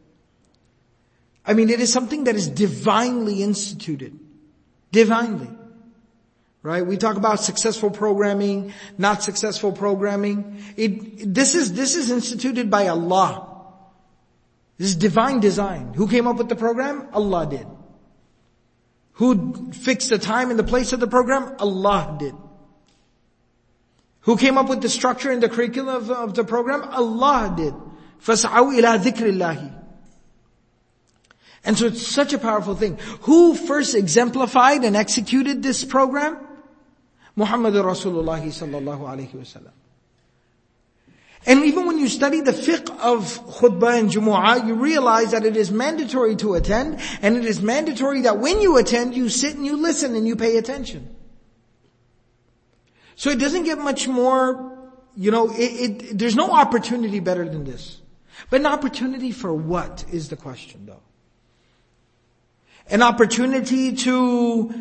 I mean, it is something that is divinely instituted. Divinely. Right? We talk about successful programming, not successful programming. This is instituted by Allah. This is divine design. Who came up with the program? Allah did. Who fixed the time and the place of the program? Allah did. Who came up with the structure and the curriculum of the program? Allah did. فَاسْعَوْا إِلَىٰ ذِكْرِ اللَّهِ. And so it's such a powerful thing. Who first exemplified and executed this program? Muhammad Rasulullah sallallahu alayhi wa sallam. And even when you study the fiqh of khutbah and Jumu'ah, you realize that it is mandatory to attend, and it is mandatory that when you attend, you sit and you listen and you pay attention. So it doesn't get much more, there's no opportunity better than this. But an opportunity for what is the question though? An opportunity to,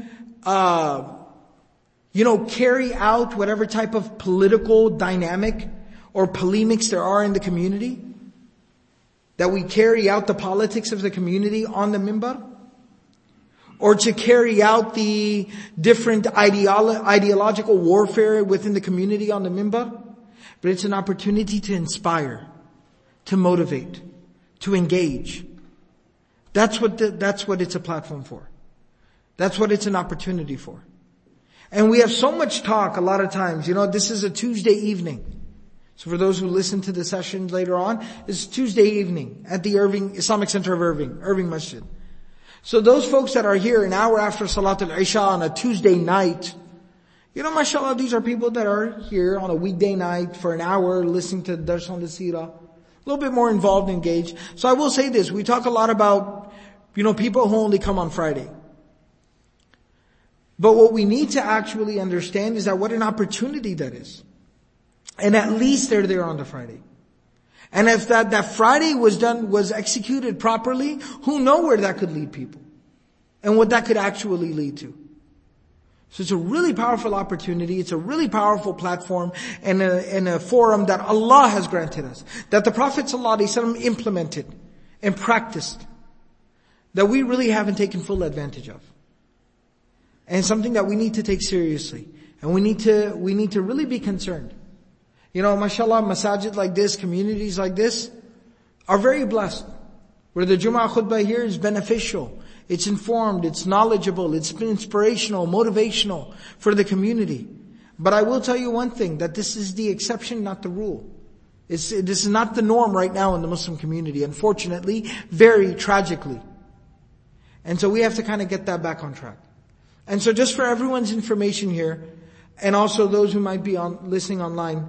carry out whatever type of political dynamic or polemics there are in the community. That we carry out the politics of the community on the minbar. Or to carry out the different ideological warfare within the community on the minbar. But it's an opportunity to inspire, to motivate, to engage. That's what it's a platform for. That's what it's an opportunity for. And we have so much talk a lot of times. This is a Tuesday evening. So for those who listen to the session later on, it's Tuesday evening at the Islamic Center of Irving Masjid. So those folks that are here an hour after Salatul Isha on a Tuesday night, mashallah, these are people that are here on a weekday night for an hour listening to Dars on the Seerah. A little bit more involved, engaged. So I will say this, we talk a lot about, people who only come on Friday. But what we need to actually understand is that what an opportunity that is. And at least they're there on the Friday. And if that Friday was executed properly, who knows where that could lead people? And what that could actually lead to. So it's a really powerful opportunity, it's a really powerful platform and a forum that Allah has granted us. That the Prophet ﷺ implemented and practiced. That we really haven't taken full advantage of. And something that we need to take seriously. And we need to really be concerned. Mashallah, masajid like this, communities like this, are very blessed. Where the Jumu'ah khutbah here is beneficial. It's informed, it's knowledgeable, it's inspirational, motivational for the community. But I will tell you one thing, that this is the exception, not the rule. This is not the norm right now in the Muslim community, unfortunately, very tragically. And so we have to kind of get that back on track. And so just for everyone's information here, and also those who might be listening online,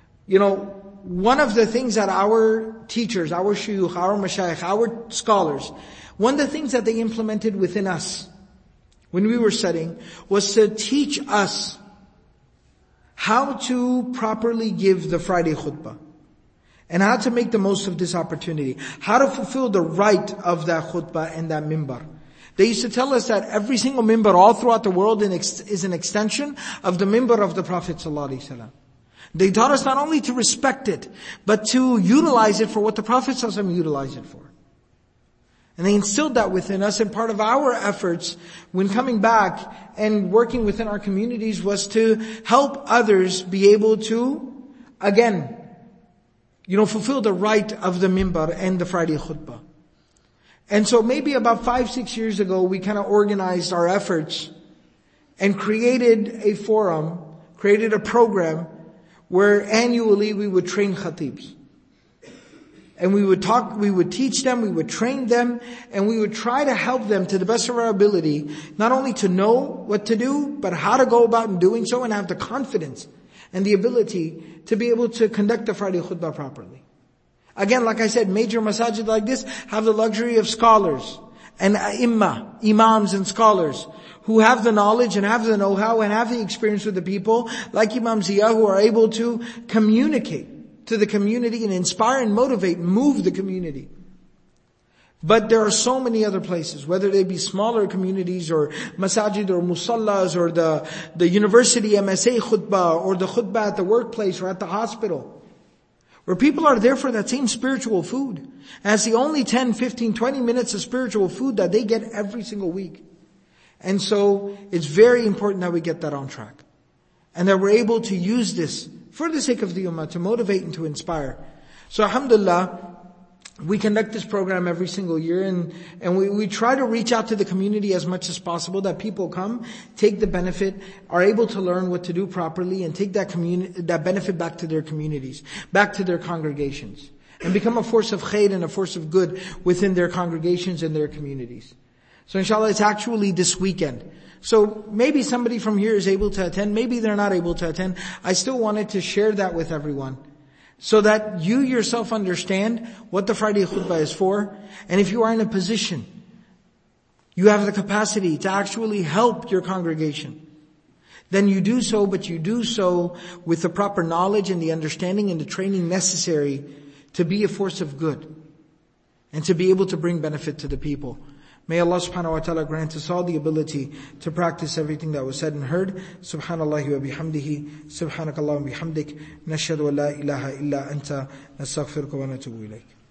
one of the things that our teachers, our shuyukh, our mashayikh, our scholars, one of the things that they implemented within us when we were studying was to teach us how to properly give the Friday khutbah and how to make the most of this opportunity, how to fulfill the right of that khutbah and that minbar. They used to tell us that every single minbar all throughout the world is an extension of the minbar of the Prophet ﷺ. They taught us not only to respect it, but to utilize it for what the Prophet ﷺ utilized it for. And they instilled that within us, and part of our efforts when coming back and working within our communities was to help others be able to, again, fulfill the right of the minbar and the Friday khutbah. And so maybe about 5-6 years ago, we kind of organized our efforts and created a forum, created a program where annually we would train khatibs. And we would teach them, we would train them, and we would try to help them to the best of our ability, not only to know what to do, but how to go about in doing so and have the confidence and the ability to be able to conduct the Friday khutbah properly. Again, like I said, major masajid like this have the luxury of scholars and imams and scholars who have the knowledge and have the know-how and have the experience with the people, like Imam Zia, who are able to communicate to the community and inspire and motivate and move the community. But there are so many other places, whether they be smaller communities or masajid or musallas or the university MSA khutbah or the khutbah at the workplace or at the hospital, where people are there for that same spiritual food. And it's the only 10, 15, 20 minutes of spiritual food that they get every single week. And so it's very important that we get that on track. And that we're able to use this for the sake of the ummah, to motivate and to inspire. So alhamdulillah, we conduct this program every single year, and we try to reach out to the community as much as possible, that people come, take the benefit, are able to learn what to do properly, and take that benefit back to their communities, back to their congregations, and become a force of khair and a force of good within their congregations and their communities. So inshallah, it's actually this weekend. So maybe somebody from here is able to attend, maybe they're not able to attend. I still wanted to share that with everyone, so that you yourself understand what the Friday khutbah is for. And if you are in a position, you have the capacity to actually help your congregation, then you do so, but you do so with the proper knowledge and the understanding and the training necessary to be a force of good and to be able to bring benefit to the people. May Allah subhanahu wa ta'ala grant us all the ability to practice everything that was said and heard. Subhanallah wa bihamdihi, subhanakallah wa bihamdik, nashhadu an la ilaha illa anta, nastaghfiruka wa natubu ilayk.